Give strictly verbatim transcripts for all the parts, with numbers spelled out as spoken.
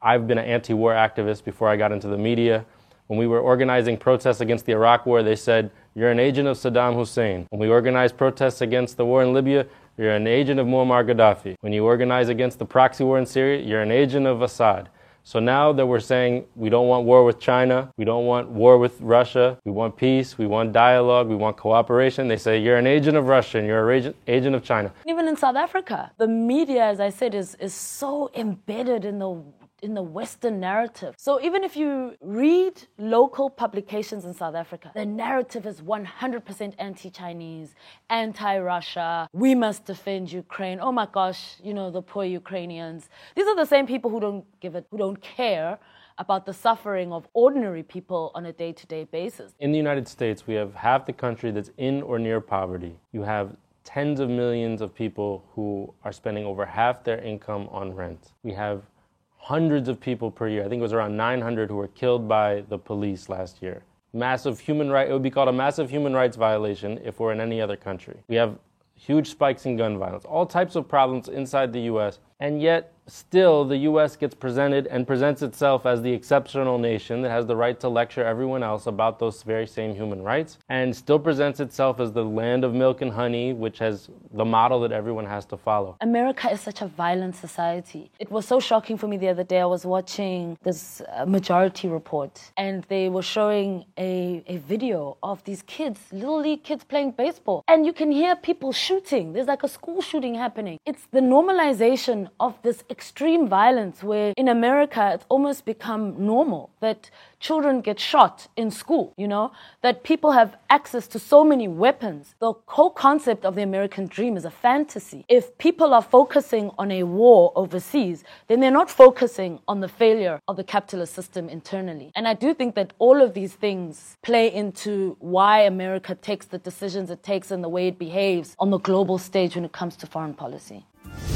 I've been an anti-war activist before I got into the media. When we were organizing protests against the Iraq War, they said, you're an agent of Saddam Hussein. When we organized protests against the war in Libya, you're an agent of Muammar Gaddafi. When you organize against the proxy war in Syria, you're an agent of Assad. So now that we're saying we don't want war with China, we don't want war with Russia, we want peace, we want dialogue, we want cooperation, they say you're an agent of Russia and you're an agent, agent of China. Even in South Africa, the media, as I said, is, is so embedded in the in the Western narrative. So even if you read local publications in South Africa, the narrative is one hundred percent anti-Chinese, anti-Russia, we must defend Ukraine, oh my gosh, you know, the poor Ukrainians. These are the same people who don't give it, who don't care about the suffering of ordinary people on a day-to-day basis. In the United States, we have half the country that's in or near poverty. You have tens of millions of people who are spending over half their income on rent. We have hundreds of people per year. I think it was around nine hundred who were killed by the police last year. Massive human right, it would be called a massive human rights violation if we're in any other country. We have huge spikes in gun violence, all types of problems inside the U S, and yet still the U S gets presented and presents itself as the exceptional nation that has the right to lecture everyone else about those very same human rights, and still presents itself as the land of milk and honey, which has the model that everyone has to follow. America is such a violent society. It was so shocking for me the other day. I was watching this uh, Majority Report, and they were showing a, a video of these kids, little league kids playing baseball, and you can hear people shooting. There's like a school shooting happening. It's the normalization of this extreme violence where in America it's almost become normal that children get shot in school, you know, that people have access to so many weapons. The whole concept of the American dream is a fantasy. If people are focusing on a war overseas, then they're not focusing on the failure of the capitalist system internally. And I do think that all of these things play into why America takes the decisions it takes and the way it behaves on the global stage when it comes to foreign policy.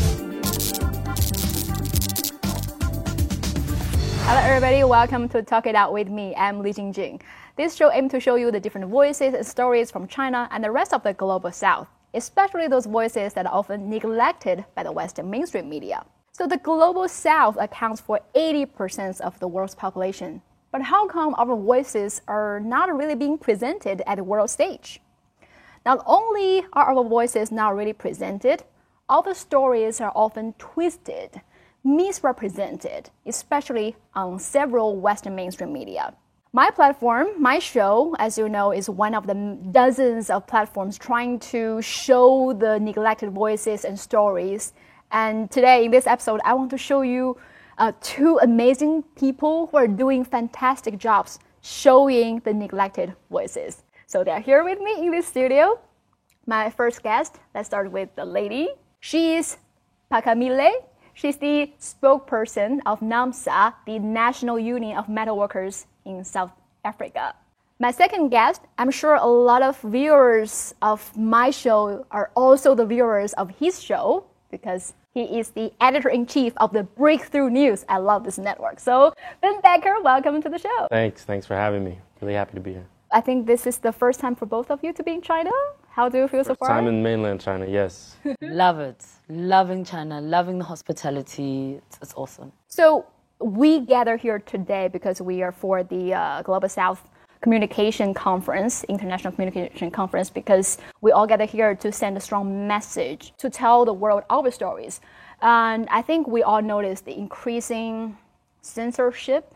Hello everybody, welcome to Talk It Out with me. I'm Li Jingjing. This show aims to show you the different voices and stories from China and the rest of the global south, especially those voices that are often neglected by the Western mainstream media. So the global south accounts for eighty percent of the world's population. But how come our voices are not really being presented at the world stage? Not only are our voices not really presented, our stories are often twisted, misrepresented, especially on several Western mainstream media. My platform, my show, as you know, is one of the dozens of platforms trying to show the neglected voices and stories. And today, in this episode, I want to show you uh, two amazing people who are doing fantastic jobs showing the neglected voices. So they're here with me in this studio. My first guest, let's start with the lady. She is Phakamile. She's the spokesperson of NAMSA, the National Union of Metalworkers in South Africa. My second guest, I'm sure a lot of viewers of my show are also the viewers of his show because he is the editor-in-chief of the Breakthrough News. I love this network. So, Ben Becker, welcome to the show. Thanks. Thanks for having me. Really happy to be here. I think this is the first time for both of you to be in China. How do you feel First so far? time in mainland China, yes. Love it. Loving China, loving the hospitality. It's, it's awesome. So we gather here today because we are for the uh, Global South Communication Conference, International Communication Conference, because we all gather here to send a strong message, to tell the world our stories. And I think we all notice the increasing censorship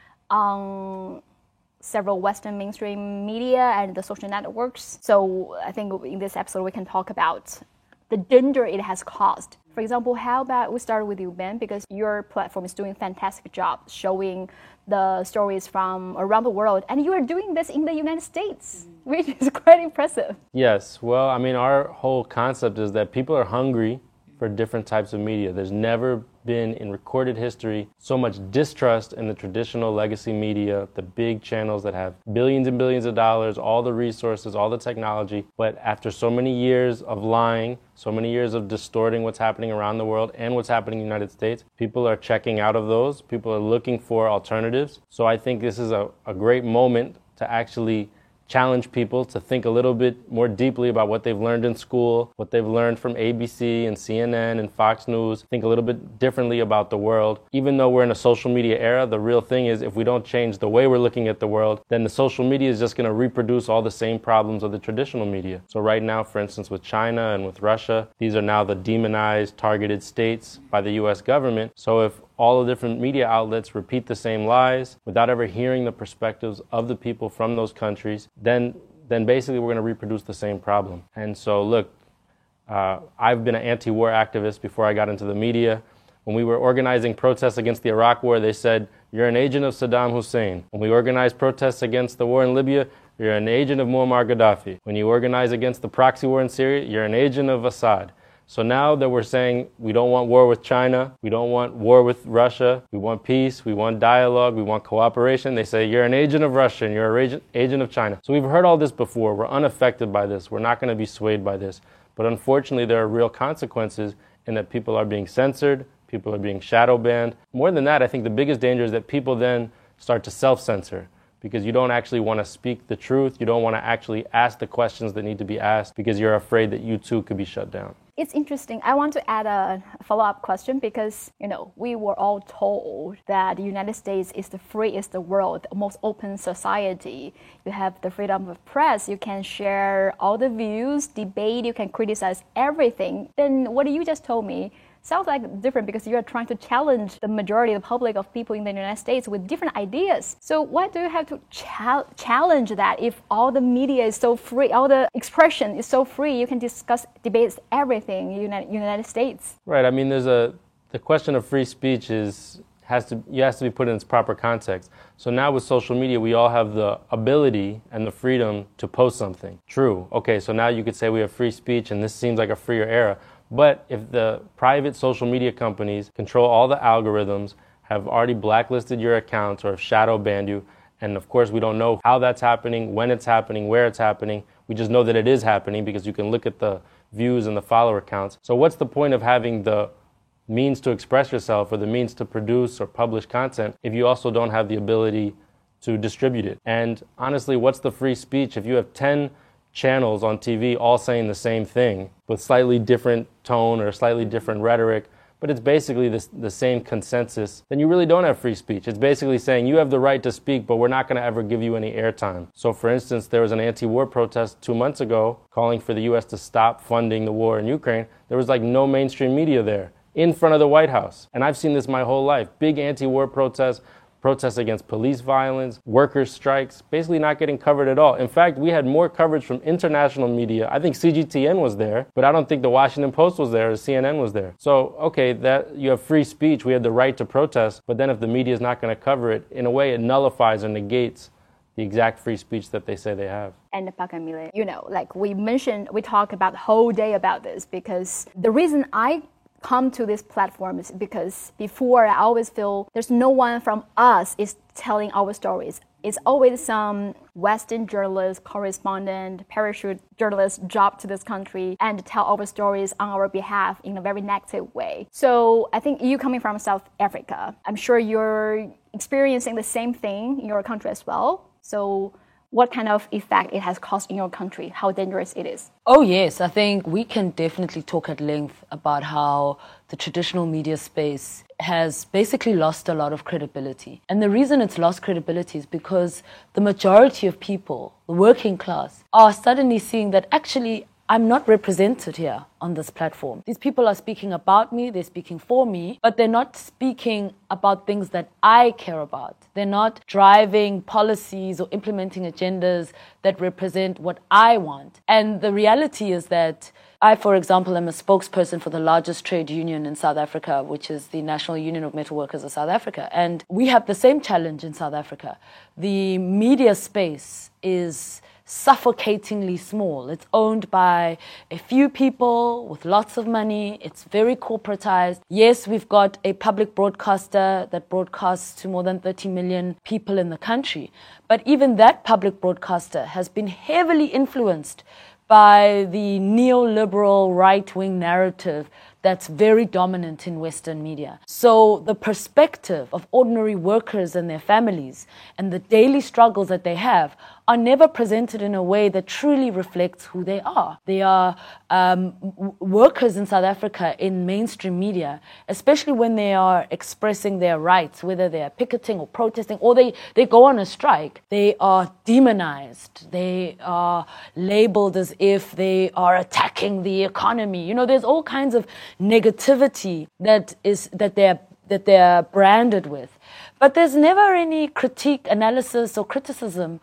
on several Western mainstream media and the social networks. So I think in this episode we can talk about the danger it has caused. For example, how about we start with you, Ben, because your platform is doing a fantastic job showing the stories from around the world, and you are doing this in the United States, which is quite impressive. Yes, well, I mean, our whole concept is that people are hungry for different types of media. There's never been in recorded history so much distrust in the traditional legacy media, the big channels that have billions and billions of dollars, all the resources, all the technology. But after so many years of lying, so many years of distorting what's happening around the world and what's happening in the United States, people are checking out of those. People are looking for alternatives. So I think this is a, a great moment to actually challenge people to think a little bit more deeply about what they've learned in school, what they've learned from A B C and C N N and Fox News, think a little bit differently about the world. Even though we're in a social media era, the real thing is if we don't change the way we're looking at the world, then the social media is just going to reproduce all the same problems of the traditional media. So right now, for instance, with China and with Russia, these are now the demonized, targeted states by the U S government. So if all the different media outlets repeat the same lies without ever hearing the perspectives of the people from those countries, then then basically we're going to reproduce the same problem. And so look, uh, I've been an anti-war activist before I got into the media. When we were organizing protests against the Iraq War, they said, you're an agent of Saddam Hussein. When we organized protests against the war in Libya, you're an agent of Muammar Gaddafi. When you organize against the proxy war in Syria, you're an agent of Assad. So now that we're saying we don't want war with China, we don't want war with Russia, we want peace, we want dialogue, we want cooperation, they say you're an agent of Russia and you're an agent of China. So we've heard all this before. We're unaffected by this. We're not going to be swayed by this. But unfortunately, there are real consequences in that people are being censored, people are being shadow banned. More than that, I think the biggest danger is that people then start to self-censor, because you don't actually want to speak the truth. You don't want to actually ask the questions that need to be asked because you're afraid that you too could be shut down. It's interesting. I want to add a follow-up question because, you know, we were all told that the United States is the freest the world, the most open society. You have the freedom of press. You can share all the views, debate. You can criticize everything. Then what you just told me sounds like different because you are trying to challenge the majority of the public of people in the United States with different ideas. So why do you have to cha- challenge that if all the media is so free, all the expression is so free, you can discuss, debate everything in the United, United States? Right. I mean, there's a, the question of free speech is, has to, you has to be put in its proper context. So now with social media, we all have the ability and the freedom to post something. True. Okay, so now you could say we have free speech and this seems like a freer era. But if the private social media companies control all the algorithms, have already blacklisted your accounts or have shadow banned you, and of course we don't know how that's happening, when it's happening, where it's happening, we just know that it is happening because you can look at the views and the follower counts. So what's the point of having the means to express yourself or the means to produce or publish content if you also don't have the ability to distribute it? And honestly, what's the free speech if you have ten channels on T V all saying the same thing with slightly different tone or slightly different rhetoric, but it's basically this, the same consensus, then you really don't have free speech. It's basically saying you have the right to speak, but we're not going to ever give you any airtime. So for instance, there was an anti-war protest two months ago calling for the U S to stop funding the war in Ukraine. There was like no mainstream media there in front of the White House. And I've seen this my whole life. Big anti-war protests, protests against police violence, workers' strikes, basically not getting covered at all. In fact, we had more coverage from international media. I think C G T N was there, but I don't think the Washington Post was there or C N N was there. So, okay, that you have free speech, we have the right to protest, but then if the media is not going to cover it, in a way it nullifies or negates the exact free speech that they say they have. And Park and-Mille, you know, like we mentioned, we talked about the whole day about this because the reason I come to this platform is because before I always feel there's no one from us is telling our stories. It's always some Western journalist, correspondent, parachute journalist job to this country and tell our stories on our behalf in a very negative way. So I think you coming from South Africa, I'm sure you're experiencing the same thing in your country as well. So what kind of effect it has caused in your country, how dangerous it is? Oh, yes. I think we can definitely talk at length about how the traditional media space has basically lost a lot of credibility. And the reason it's lost credibility is because the majority of people, the working class, are suddenly seeing that actually I'm not represented here on this platform. These people are speaking about me, they're speaking for me, but they're not speaking about things that I care about. They're not driving policies or implementing agendas that represent what I want. And the reality is that I, for example, am a spokesperson for the largest trade union in South Africa, which is the National Union of Metal Workers of South Africa. And we have the same challenge in South Africa. The media space is suffocatingly small. It's owned by a few people with lots of money. It's very corporatized. Yes, we've got a public broadcaster that broadcasts to more than thirty million people in the country. But even that public broadcaster has been heavily influenced by the neoliberal right-wing narrative that's very dominant in Western media. So the perspective of ordinary workers and their families and the daily struggles that they have are never presented in a way that truly reflects who they are. They are um, w- workers in South Africa in mainstream media, especially when they are expressing their rights, whether they are picketing or protesting, or they, they go on a strike. They are demonized. They are labeled as if they are attacking the economy. You know, there's all kinds of negativity that is that they're that they're branded with. But there's never any critique, analysis, or criticism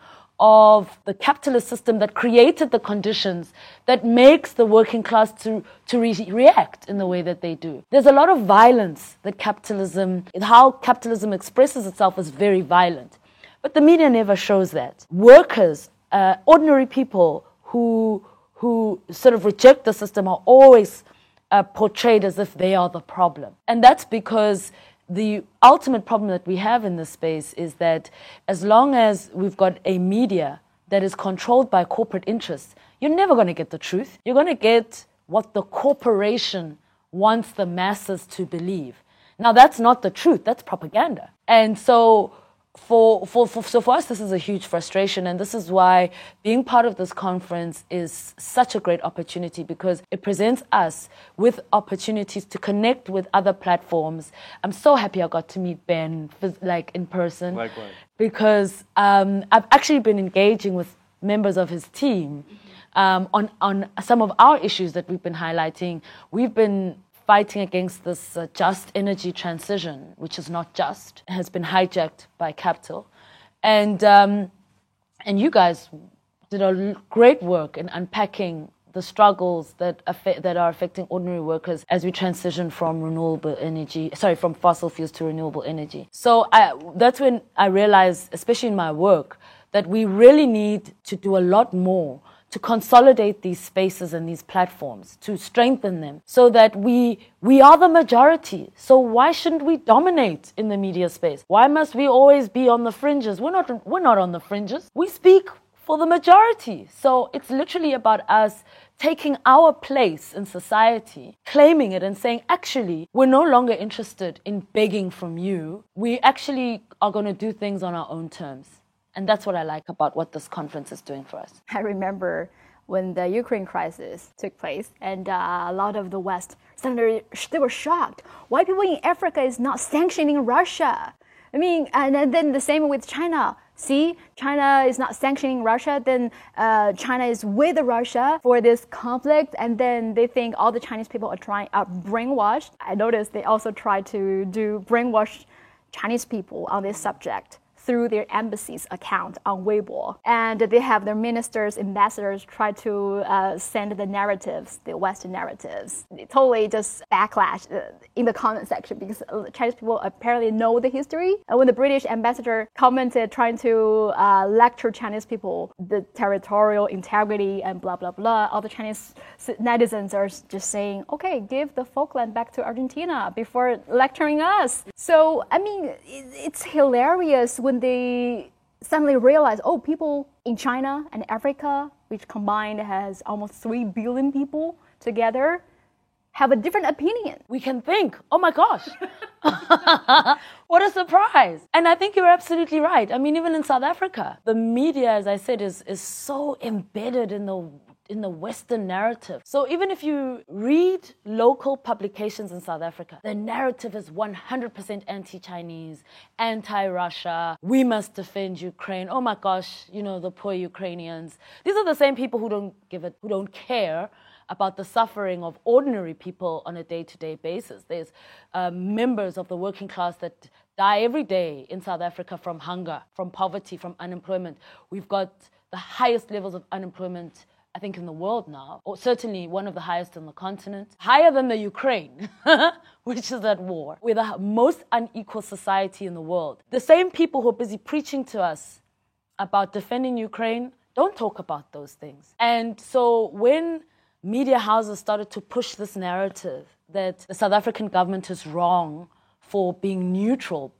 of the capitalist system that created the conditions that makes the working class to, to re- react in the way that they do. There's a lot of violence that capitalism, how capitalism expresses itself is very violent. But the media never shows that. Workers, uh, ordinary people who, who sort of reject the system are always uh, portrayed as if they are the problem. And that's because the ultimate problem that we have in this space is that as long as we've got a media that is controlled by corporate interests, you're never going to get the truth. You're going to get what the corporation wants the masses to believe. Now, that's not the truth. That's propaganda. And so for, for, for, so for us, this is a huge frustration. And this is why being part of this conference is such a great opportunity, because it presents us with opportunities to connect with other platforms. I'm so happy I got to meet Ben, like in person. Likewise. Because um, I've actually been engaging with members of his team um, on, on some of our issues that we've been highlighting. We've been fighting against this uh, just energy transition, which is not just, has been hijacked by capital. And um, and you guys did a great work in unpacking the struggles that affect, that are affecting ordinary workers as we transition from renewable energy, sorry, from fossil fuels to renewable energy. So I, that's when I realized, especially in my work, that we really need to do a lot more to consolidate these spaces and these platforms, to strengthen them, so that we we are the majority. So why shouldn't we dominate in the media space? Why must we always be on the fringes? We're not we're not on the fringes. We speak for the majority. So it's literally about us taking our place in society, claiming it and saying, actually, we're no longer interested in begging from you. We actually are going to do things on our own terms. And that's what I like about what this conference is doing for us. I remember when the Ukraine crisis took place, and uh, a lot of the West, suddenly they were shocked. Why people in Africa is not sanctioning Russia? I mean, and then the same with China. See, China is not sanctioning Russia, then uh, China is with Russia for this conflict, and then they think all the Chinese people are trying, are brainwashed. I noticed they also try to do brainwash Chinese people on this subject through their embassy's account on Weibo. And they have their ministers, ambassadors try to uh, send the narratives, the Western narratives. They totally just backlash uh, in the comment section, because Chinese people apparently know the history. And when the British ambassador commented trying to uh, lecture Chinese people, the territorial integrity and blah, blah, blah, all the Chinese netizens are just saying, okay, give the Falkland back to Argentina before lecturing us. So, I mean, it's hilarious when they suddenly realize, oh, people in China and Africa, which combined has almost three billion people together, have a different opinion. We can think, oh my gosh, what a surprise. And I think you're absolutely right. I mean, even in South Africa, the media, as I said, is, is so embedded in the in the Western narrative. So even if you read local publications in South Africa, the narrative is one hundred percent anti-Chinese, anti-Russia. We must defend Ukraine. Oh my gosh, you know, the poor Ukrainians. These are the same people who don't give it, who don't care about the suffering of ordinary people on a day-to-day basis. There's uh, members of the working class that die every day in South Africa from hunger, from poverty, from unemployment. We've got the highest levels of unemployment, I think, in the world now, or certainly one of the highest on the continent, higher than the Ukraine, which is at war. We're the most unequal society in the world. The same people who are busy preaching to us about defending Ukraine don't talk about those things. And so when media houses started to push this narrative that the South African government is wrong for being neutral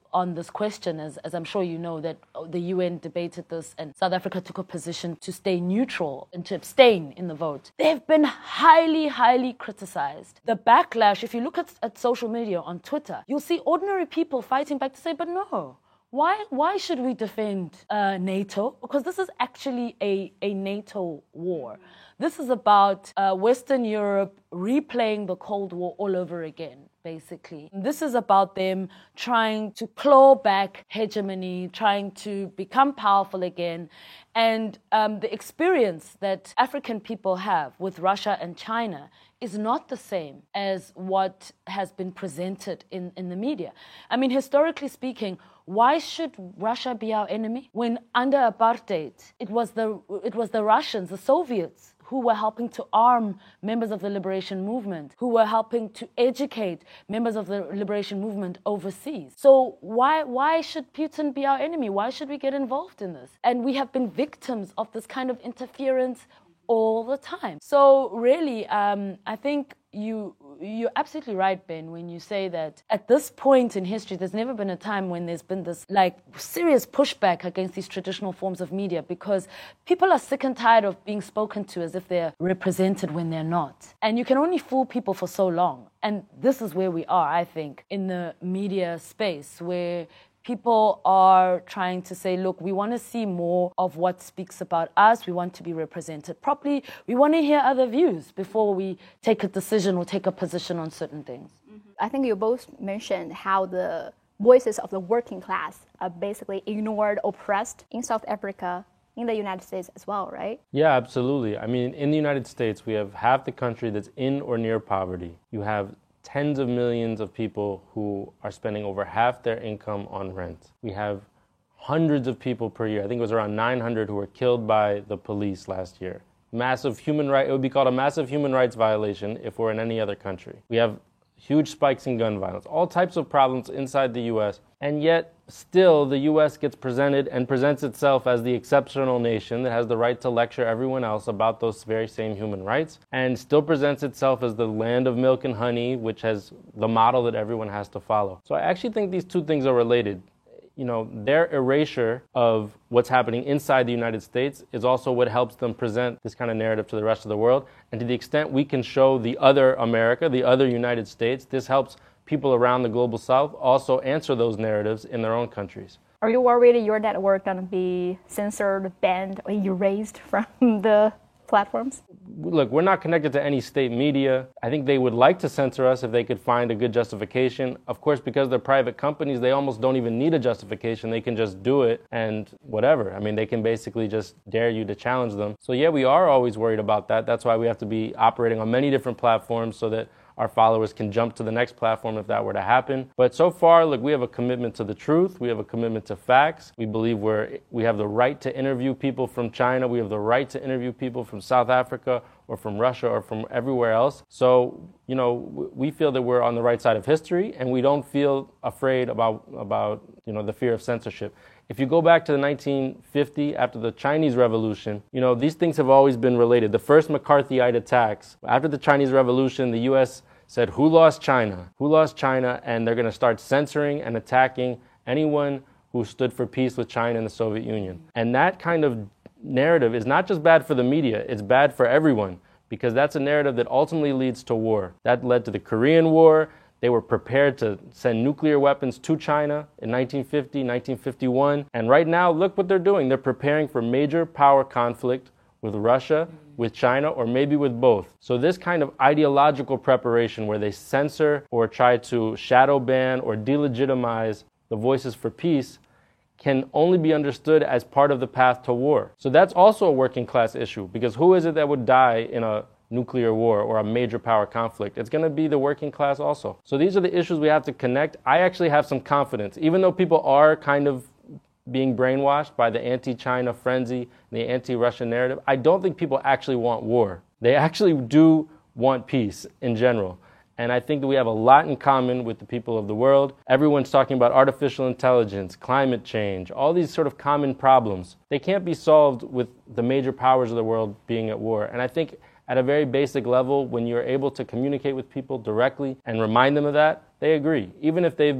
on this question, as, as I'm sure you know, that the U N debated this and South Africa took a position to stay neutral and to abstain in the vote. They've been highly, highly criticized. The backlash, if you look at, at social media on Twitter, you'll see ordinary people fighting back to say, but no. Why why should we defend uh, NATO? Because this is actually a, a NATO war. This is about uh, Western Europe replaying the Cold War all over again, basically. This is about them trying to claw back hegemony, trying to become powerful again. And um, the experience that African people have with Russia and China is not the same as what has been presented in, in the media. I mean, historically speaking, why should Russia be our enemy? When under apartheid, it was the it was the Russians, the Soviets, who were helping to arm members of the liberation movement, who were helping to educate members of the liberation movement overseas. So why why should Putin be our enemy? Why should we get involved in this? And we have been victims of this kind of interference all the time. So really, um, I think you, you're absolutely right, Ben, when you say that at this point in history, there's never been a time when there's been this like serious pushback against these traditional forms of media, because people are sick and tired of being spoken to as if they're represented when they're not. And you can only fool people for so long. And this is where we are, I think, in the media space, where people are trying to say, look, we want to see more of what speaks about us. We want to be represented properly. We want to hear other views before we take a decision or take a position on certain things. Mm-hmm. I think you both mentioned how the voices of the working class are basically ignored, oppressed in South Africa, in the United States as well, right? Yeah, absolutely. I mean, in the United States, we have half the country that's in or near poverty. You have tens of millions of people who are spending over half their income on rent. We have hundreds of people per year. I think it was around nine hundred who were killed by the police last year. Massive human right, it would be called a massive human rights violation if we're in any other country. We have huge spikes in gun violence, all types of problems inside the U S, and yet still the U S gets presented and presents itself as the exceptional nation that has the right to lecture everyone else about those very same human rights, and still presents itself as the land of milk and honey, which has the model that everyone has to follow. So I actually think these two things are related. You know, their erasure of what's happening inside the United States is also what helps them present this kind of narrative to the rest of the world. And to the extent we can show the other America, the other United States, this helps people around the global South also answer those narratives in their own countries. Are you worried your network going to be censored, banned, or erased from the platforms? Look, we're not connected to any state media. I think they would like to censor us if they could find a good justification. Of course, because they're private companies, they almost don't even need a justification. They can just do it and whatever. I mean, they can basically just dare you to challenge them. So yeah, we are always worried about that. That's why we have to be operating on many different platforms so that our followers can jump to the next platform if that were to happen. But so far, look, we have a commitment to the truth. We have a commitment to facts. We believe we're, we have the right to interview people from China. We have the right to interview people from South Africa or from Russia or from everywhere else. So, you know, we feel that we're on the right side of history, and we don't feel afraid about, about you know, the fear of censorship. If you go back to the nineteen fifty, after the Chinese Revolution, you know, these things have always been related. The first McCarthyite attacks, after the Chinese Revolution, the U S said, who lost China? Who lost China? And they're going to start censoring and attacking anyone who stood for peace with China and the Soviet Union. And that kind of narrative is not just bad for the media, it's bad for everyone, because that's a narrative that ultimately leads to war. That led to the Korean War. They were prepared to send nuclear weapons to China in nineteen fifty, nineteen fifty-one. And right now, look what they're doing. They're preparing for major power conflict with Russia, with China, or maybe with both. So this kind of ideological preparation where they censor or try to shadow ban or delegitimize the voices for peace can only be understood as part of the path to war. So that's also a working class issue, because who is it that would die in a nuclear war or a major power conflict? It's going to be the working class also. So these are the issues we have to connect. I actually have some confidence, even though people are kind of being brainwashed by the anti-China frenzy, the anti-Russian narrative. I don't think people actually want war. They actually do want peace in general. And I think that we have a lot in common with the people of the world. Everyone's talking about artificial intelligence, climate change, all these sort of common problems. They can't be solved with the major powers of the world being at war. And I think at a very basic level, when you're able to communicate with people directly and remind them of that, they agree. Even if they've been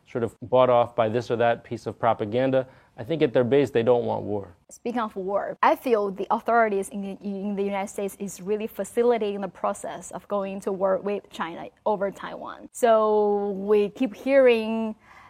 sort of bought off by this or that piece of propaganda. I think at their base, they don't want war. Speaking of war, I feel the authorities in the, in the United States is really facilitating the process of going to war with China over Taiwan. So we keep hearing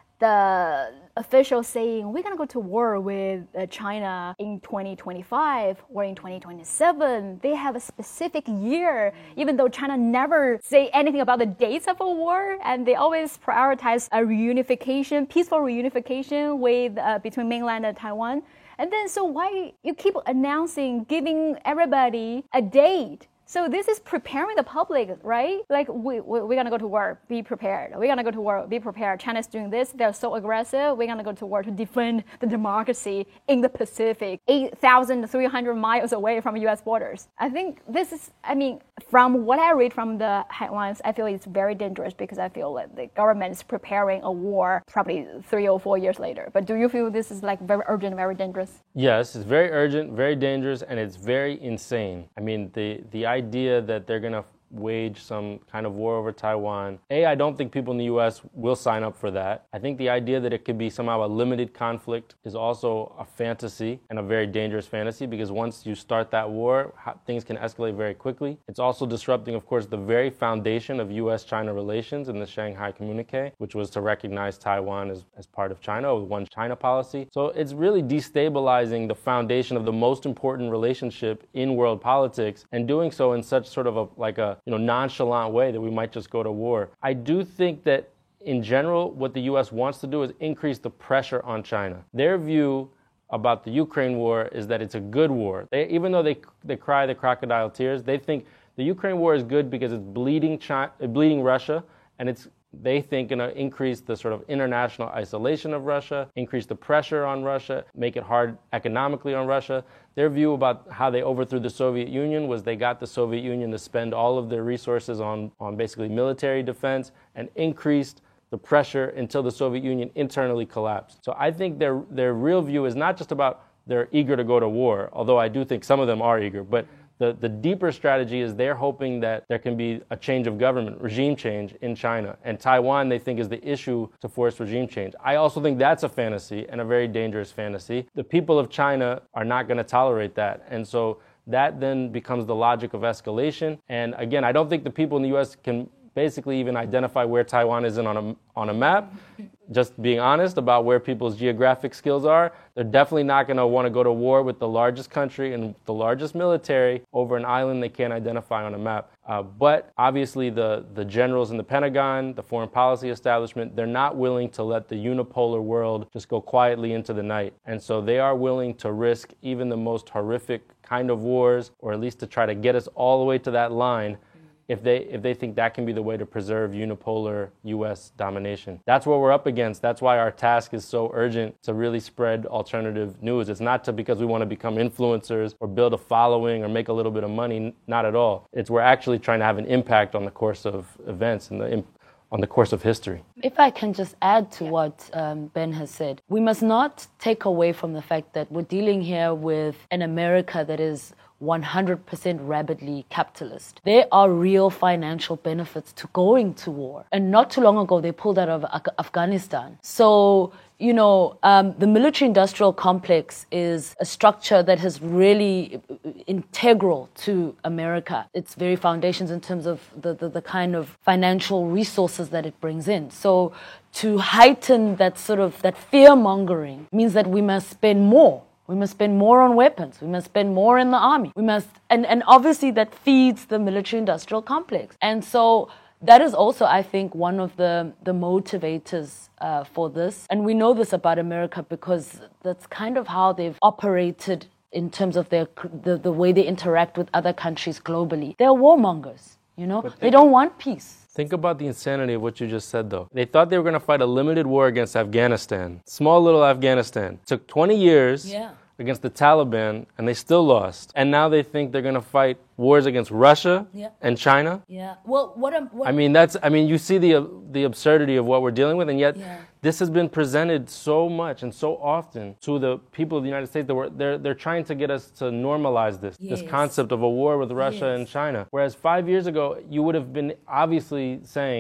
the officials saying we're going to go to war with uh, China in twenty twenty-five or in twenty twenty-seven. They have a specific year, even though China never say anything about the dates of a war, and they always prioritize a reunification, peaceful reunification with uh, between mainland and Taiwan. And then, so why you keep announcing, giving everybody a date? So this is preparing the public, right? Like, we, we, we're going to go to war, be prepared. We're going to go to war, be prepared. China's doing this. They're so aggressive. We're going to go to war to defend the democracy in the Pacific, eight thousand three hundred miles away from U S borders. I think this is, I mean, from what I read from the headlines, I feel it's very dangerous because I feel that the government is preparing a war probably three or four years later. But do you feel this is like very urgent, very dangerous? Yes, it's very urgent, very dangerous, and it's very insane. I mean, the, the idea that they're going to wage some kind of war over Taiwan. A, I don't think people in the U S will sign up for that. I think the idea that it could be somehow a limited conflict is also a fantasy and a very dangerous fantasy, because once you start that war, things can escalate very quickly. It's also disrupting, of course, the very foundation of U S China relations in the Shanghai Communique, which was to recognize Taiwan as, as part of China, with one China policy. So it's really destabilizing the foundation of the most important relationship in world politics, and doing so in such sort of a like a you know, nonchalant way that we might just go to war. I do think that in general, what the U S wants to do is increase the pressure on China. Their view about the Ukraine war is that it's a good war. They, even though they they cry the crocodile tears, they think the Ukraine war is good because it's bleeding China, bleeding Russia, and it's they think going to increase the sort of international isolation of Russia, increase the pressure on Russia, make it hard economically on Russia. Their view about how they overthrew the Soviet Union was they got the Soviet Union to spend all of their resources on, on basically military defense and increased the pressure until the Soviet Union internally collapsed. So I think their their real view is not just about they're eager to go to war, although I do think some of them are eager, but The, the deeper strategy is they're hoping that there can be a change of government, regime change in China. And Taiwan, they think, is the issue to force regime change. I also think that's a fantasy, and a very dangerous fantasy. The people of China are not going to tolerate that. And so that then becomes the logic of escalation. And again, I don't think the people in the U S can basically even identify where Taiwan is in on a, on a map. Just being honest about where people's geographic skills are, they're definitely not going to want to go to war with the largest country and the largest military over an island they can't identify on a map. Uh, but obviously the, the generals in the Pentagon, the foreign policy establishment, they're not willing to let the unipolar world just go quietly into the night. And so they are willing to risk even the most horrific kind of wars, or at least to try to get us all the way to that line, if they if they think that can be the way to preserve unipolar U S domination. That's what we're up against. That's why our task is so urgent, to really spread alternative news. It's not to because we want to become influencers or build a following or make a little bit of money. Not at all. It's we're actually trying to have an impact on the course of events and the on the course of history. If I can just add to what um, Ben has said, we must not take away from the fact that we're dealing here with an America that is one hundred percent rabidly capitalist. There are real financial benefits to going to war. And not too long ago, they pulled out of Afghanistan. So, you know, um, the military-industrial complex is a structure that is really integral to America. Its very foundations in terms of the, the, the kind of financial resources that it brings in. So to heighten that sort of, that fear-mongering means that we must spend more. We must spend more on weapons. We must spend more in the army. We must, and, and obviously that feeds the military-industrial complex. And so that is also, I think, one of the, the motivators uh, for this. And we know this about America because that's kind of how they've operated in terms of their the, the way they interact with other countries globally. They're warmongers, you know? They don't want peace. Think about the insanity of what you just said, though. They thought they were going to fight a limited war against Afghanistan. Small little Afghanistan. It took twenty years yeah. against the Taliban, and they still lost. And now they think they're going to fight wars against Russia yeah. and China. Yeah. Well, what, am, what I mean, that's. I mean, you see the uh, the absurdity of what we're dealing with, and yet yeah. this has been presented so much and so often to the people of the United States that we're, they're they're trying to get us to normalize this yes. this concept of a war with Russia yes. and China. Whereas five years ago, you would have been obviously saying,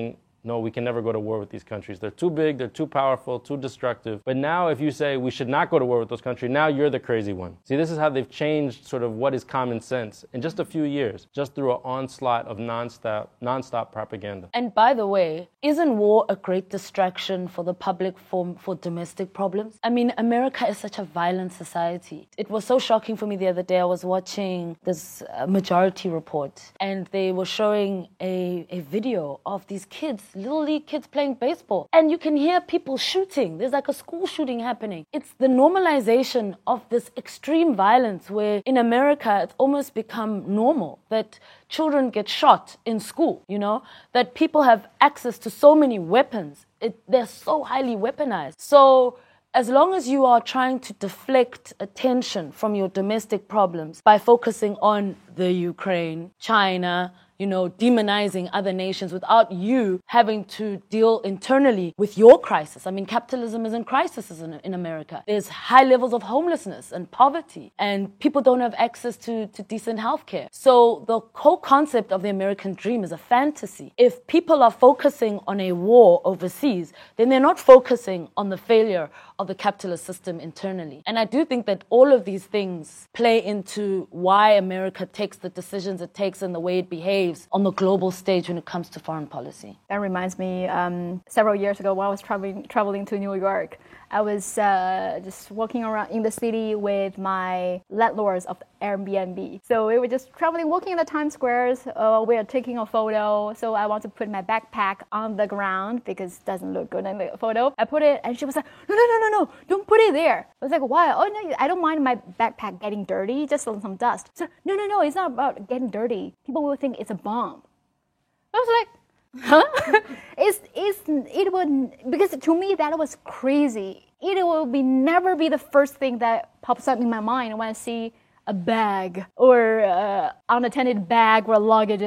no, we can never go to war with these countries. They're too big, they're too powerful, too destructive. But now if you say we should not go to war with those countries, now you're the crazy one. See, this is how they've changed sort of what is common sense in just a few years, just through an onslaught of nonstop, nonstop propaganda. And by the way, isn't war a great distraction for the public for, for domestic problems? I mean, America is such a violent society. It was so shocking for me the other day. I was watching this uh, Majority Report, and they were showing a, a video of these kids, little league kids playing baseball. And you can hear people shooting. There's like a school shooting happening. It's the normalization of this extreme violence where in America it's almost become normal that children get shot in school, you know, that people have access to so many weapons. It, they're so highly weaponized. So as long as you are trying to deflect attention from your domestic problems by focusing on the Ukraine, China, you know, demonizing other nations without you having to deal internally with your crisis. I mean, capitalism is in crisis in, in America. There's high levels of homelessness and poverty, and people don't have access to, to decent healthcare. So the whole concept of the American dream is a fantasy. If people are focusing on a war overseas, then they're not focusing on the failure of the capitalist system internally. And I do think that all of these things play into why America takes the decisions it takes and the way it behaves on the global stage when it comes to foreign policy. That reminds me, um, several years ago when I was traveling traveling to New York, I was uh, just walking around in the city with my landlords of the Airbnb. So we were just traveling, walking in the Times Squares. Uh, we are taking a photo. So I want to put my backpack on the ground because it doesn't look good in the photo. I put it, and she was like, no, no, no, no, no, don't put it there. I was like, why? Oh, no, I don't mind my backpack getting dirty, just some dust. So, no, no, no, it's not about getting dirty. People will think it's a bomb. I was like, huh? it's, it's, it would, because to me that was crazy. It will be never be the first thing that pops up in my mind when I see a bag or uh, unattended bag or luggage.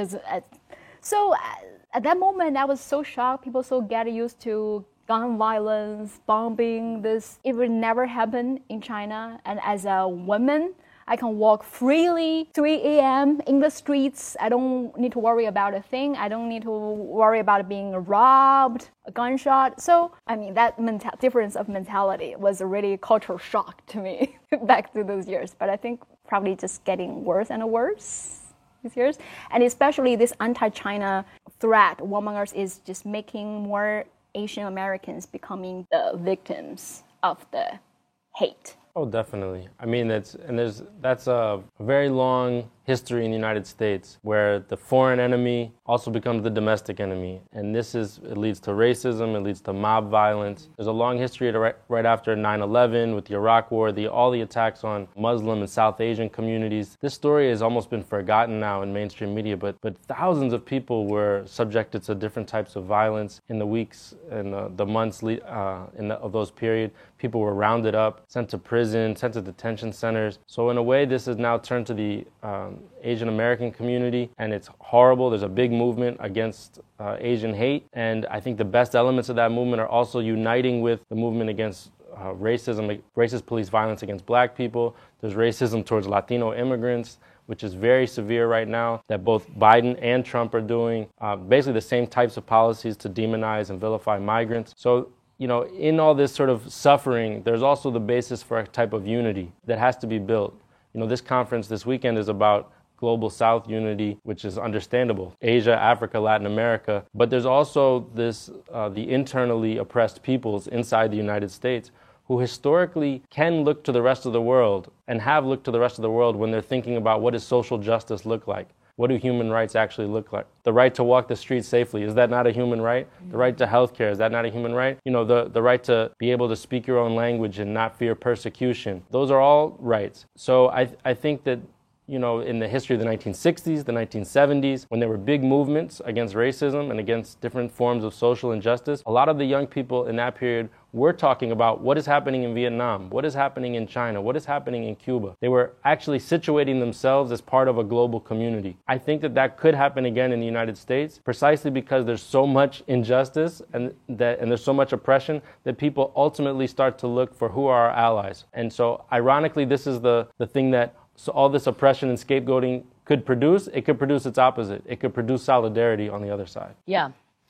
So at that moment, I was so shocked. People so get used to gun violence, bombing. This it would never happen in China. And as a woman, I can walk freely, three a.m. in the streets. I don't need to worry about a thing. I don't need to worry about being robbed, a gunshot. So, I mean, that menta- difference of mentality was a really cultural shock to me back to those years. But I think probably just getting worse and worse these years. And especially this anti-China threat among us is just making more Asian Americans becoming the victims of the hate. Oh, definitely. I mean, that's and there's that's a very long history in the United States where the foreign enemy also becomes the domestic enemy, and this is it leads to racism, it leads to mob violence. There's a long history right, right after nine eleven with the Iraq War, the all the attacks on Muslim and South Asian communities. This story has almost been forgotten now in mainstream media, but but thousands of people were subjected to different types of violence in the weeks and the, the months le- uh, in the, of those period. People were rounded up, sent to prison, sent to detention centers. So in a way, this has now turned to the um, Asian American community, and it's horrible. There's a big movement against uh, Asian hate, and I think the best elements of that movement are also uniting with the movement against uh, racism, racist police violence against black people. There's racism towards Latino immigrants, which is very severe right now, that both Biden and Trump are doing uh, basically the same types of policies to demonize and vilify migrants. So, you know, in all this sort of suffering, there's also the basis for a type of unity that has to be built. You know, this conference this weekend is about Global South unity, which is understandable, Asia, Africa, Latin America. But there's also this, uh, the internally oppressed peoples inside the United States who historically can look to the rest of the world and have looked to the rest of the world when they're thinking about what does social justice look like? What do human rights actually look like? The right to walk the streets safely, is that not a human right? The right to health care, is that not a human right? You know, the, the right to be able to speak your own language and not fear persecution. Those are all rights. So I, I think that, you know, in the history of the nineteen sixties, the nineteen seventies, when there were big movements against racism and against different forms of social injustice, a lot of the young people in that period were talking about what is happening in Vietnam, what is happening in China, what is happening in Cuba. They were actually situating themselves as part of a global community. I think that that could happen again in the United States, precisely because there's so much injustice and that and there's so much oppression that people ultimately start to look for who are our allies. And so, ironically, this is the, the thing that so all this oppression and scapegoating could produce. It could produce its opposite. It could produce solidarity on the other side. Yeah.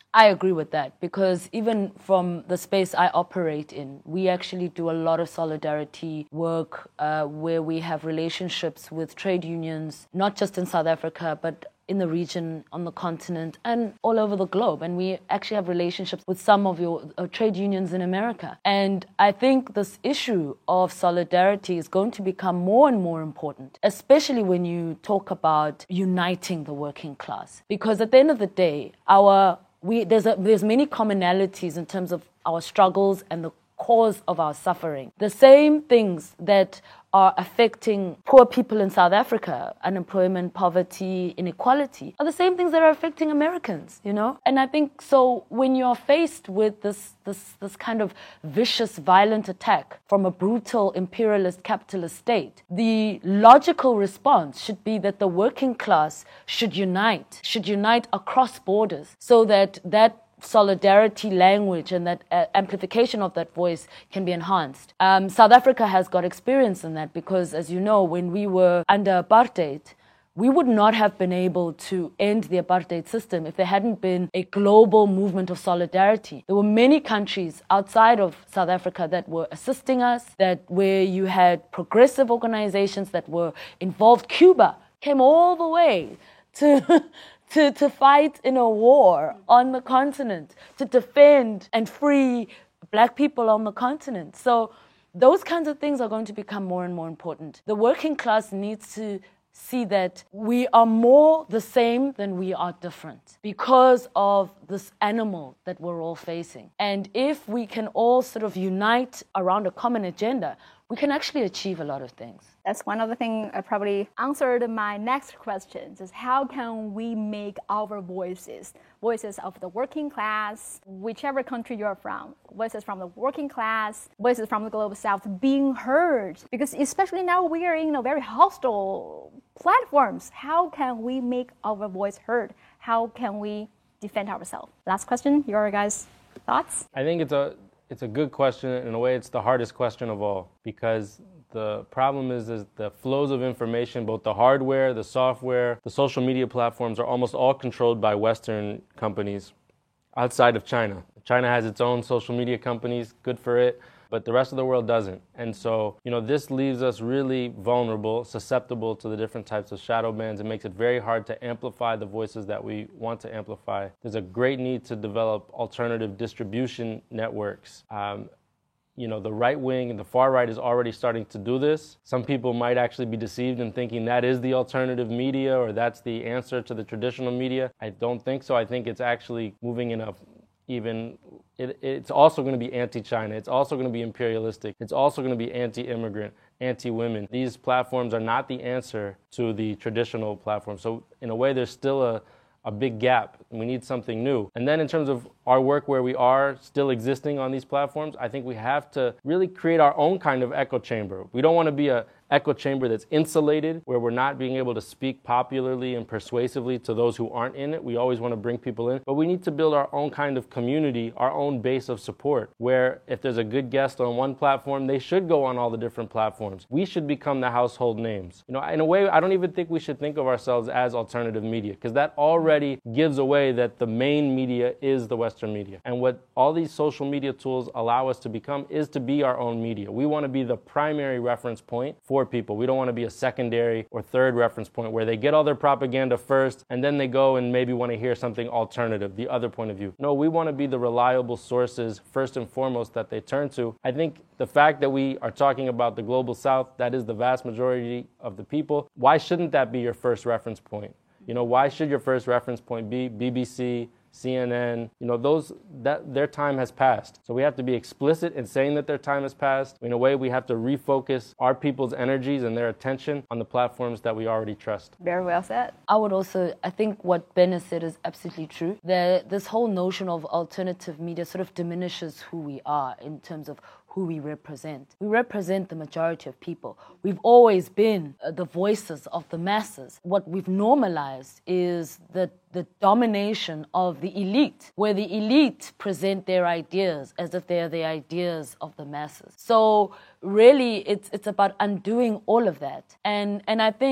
I agree with that, because even from the space I operate in, we actually do a lot of solidarity work uh, where we have relationships with trade unions, not just in South Africa, but in the region, on the continent, and all over the globe. And we actually have relationships with some of your uh, trade unions in America. And I think this issue of solidarity is going to become more and more important, especially when you talk about uniting the working class. Because at the end of the day, our we there's a, there's many commonalities in terms of our struggles and the cause of our suffering. The same things that are affecting poor people in South Africa, unemployment, poverty, inequality, are the same things that are affecting Americans, you know? And I think so when you're faced with this, this, this kind of vicious, violent attack from a brutal, imperialist, capitalist state, the logical response should be that the working class should unite, should unite across borders so that that solidarity language and that uh, amplification of that voice can be enhanced. Um, South Africa has got experience in that because, as you know, when we were under apartheid, we would not have been able to end the apartheid system if there hadn't been a global movement of solidarity. There were many countries outside of South Africa that were assisting us, that where you had progressive organizations that were involved. Cuba came all the way to To, to fight in a war on the continent, to defend and free black people on the continent. So those kinds of things are going to become more and more important. The working class needs to see that we are more the same than we are different because of this animal that we're all facing. And if we can all sort of unite around a common agenda, we can actually achieve a lot of things. That's one of the things I probably answered my next question, is how can we make our voices, voices of the working class, whichever country you're from, voices from the working class, voices from the global south being heard? Because especially now we are in a very hostile platforms. How can we make our voice heard? How can we defend ourselves? Last question, your guys' thoughts? I think it's a It's a good question. In a way, it's the hardest question of all, because the problem is, is the flows of information, both the hardware, the software, the social media platforms are almost all controlled by Western companies outside of China. China has its own social media companies, good for it, but the rest of the world doesn't. And so, you know, this leaves us really vulnerable, susceptible to the different types of shadow bans. It makes it very hard to amplify the voices that we want to amplify. There's a great need to develop alternative distribution networks. Um, you know, the right wing and the far right is already starting to do this. Some people might actually be deceived in thinking that is the alternative media or that's the answer to the traditional media. I don't think so. I think it's actually moving in a even It, it's also going to be anti-China. It's also going to be imperialistic. It's also going to be anti-immigrant, anti-women. These platforms are not the answer to the traditional platforms. So in a way, there's still a, a big gap. We need something new. And then in terms of our work where we are still existing on these platforms, I think we have to really create our own kind of echo chamber. We don't want to be a echo chamber that's insulated, where we're not being able to speak popularly and persuasively to those who aren't in it. We always want to bring people in, but we need to build our own kind of community, our own base of support, where if there's a good guest on one platform, they should go on all the different platforms. We should become the household names. You know, in a way, I don't even think we should think of ourselves as alternative media, because that already gives away that the main media is the Western media. And what all these social media tools allow us to become is to be our own media. We want to be the primary reference point for people. We don't want to be a secondary or third reference point where they get all their propaganda first and then they go and maybe want to hear something alternative, the other point of view. No, we want to be the reliable sources first and foremost that they turn to. I think the fact that we are talking about the global south, that is the vast majority of the people, why shouldn't that be your first reference point? You know, why should your first reference point be B B C, C N N? You know, those, that their time has passed. So we have to be explicit in saying that their time has passed. In a way, we have to refocus our people's energies and their attention on the platforms that we already trust. Very well said. I would also, I think what Ben has said is absolutely true. That this whole notion of alternative media sort of diminishes who we are in terms of who we represent. We represent the majority of people. We've always been uh, the voices of the masses. What we've normalized is the, the domination of the elite, where the elite present their ideas as if they are the ideas of the masses. So really, it's it's about undoing all of that. And and I think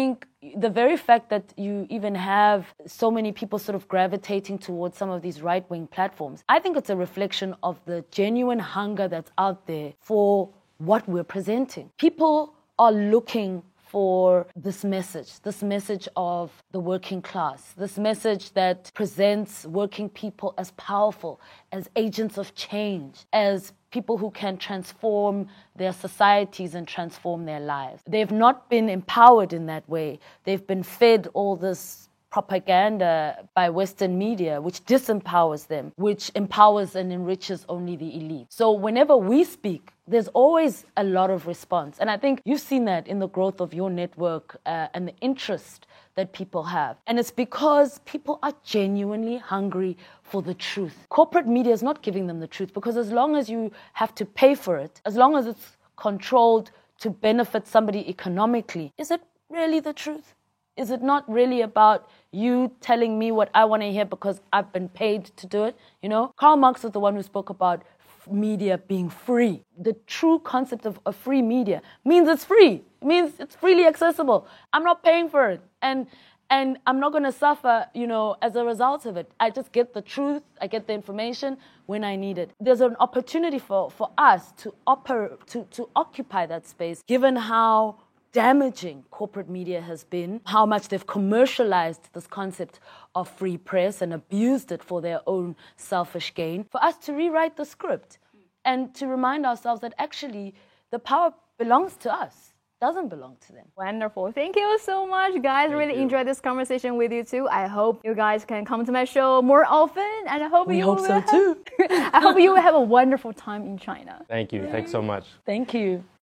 the very fact that you even have so many people sort of gravitating towards some of these right-wing platforms, I think it's a reflection of the genuine hunger that's out there for what we're presenting. People are looking for this message, this message of the working class, this message that presents working people as powerful, as agents of change, as people who can transform their societies and transform their lives. They've not been empowered in that way. They've been fed all this propaganda by Western media, which disempowers them, which empowers and enriches only the elite. So whenever we speak, there's always a lot of response. And I think you've seen that in the growth of your network uh, and the interest that people have. And it's because people are genuinely hungry for the truth. Corporate media is not giving them the truth, because as long as you have to pay for it, as long as it's controlled to benefit somebody economically, is it really the truth? Is it not really about you telling me what I want to hear because I've been paid to do it? You know, Karl Marx was the one who spoke about media being free. The true concept of a free media means it's free. It means it's freely accessible. I'm not paying for it. And and I'm not going to suffer, you know, as a result of it. I just get the truth. I get the information when I need it. There's an opportunity for, for us to, oper- to, to occupy that space, given how damaging corporate media has been, how much they've commercialized this concept of free press and abused it for their own selfish gain, for us to rewrite the script and to remind ourselves that actually the power belongs to us, doesn't belong to them. Wonderful. Thank you so much, guys. Thank really you. enjoyed this conversation with you too. I hope you guys can come to my show more often, and I hope We you hope will so have, too. I hope you will have a wonderful time in China. Thank you. Thanks so much. Thank you.